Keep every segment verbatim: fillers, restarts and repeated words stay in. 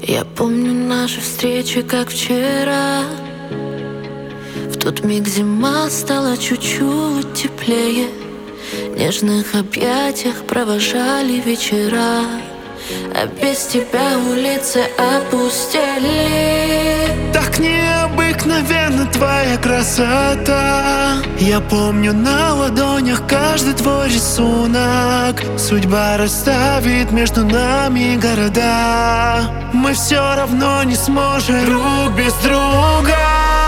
Я помню наши встречи, как вчера. В тот миг зима стала чуть-чуть теплее. В нежных объятиях провожали вечера, а без тебя улицы опустели. Так необыкновенна твоя красота. Я помню на ладонях каждый твой рисунок. Судьба расставит между нами города. Мы все равно не сможем друг без друга.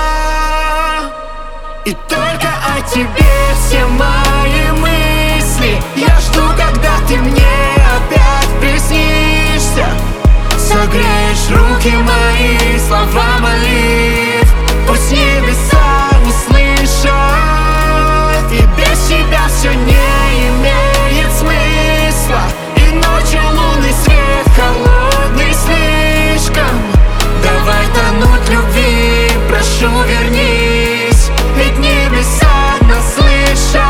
И только о тебе все мои мысли. Я жду, когда ты мне опять приснишься. Согреешь руки мои, слова молитв. Пусть небеса не слышат. И без тебя все не имеет смысла. И ночью лунный свет холодный слишком. Давай тонуть в любви, прошу, вернись. Ведь небеса нас слышат.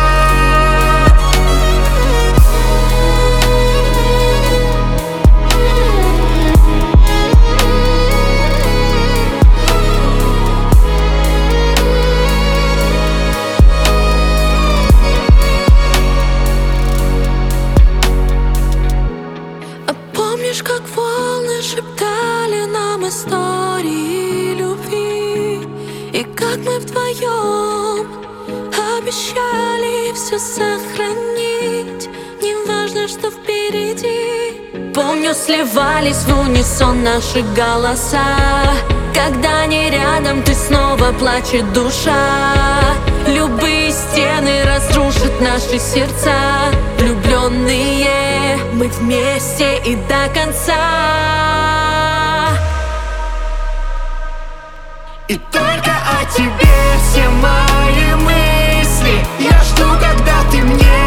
Помнишь, как волны шептали нам истории любви? И как мы вдвоем обещали все сохранить, неважно, что впереди. Помню, сливались в унисон наши голоса. Когда не рядом, ты снова плачет душа. Любые стены разрушат наши сердца. Влюбленные, мы вместе и до конца. И только о тебе все мои мысли. Я жду, когда ты мне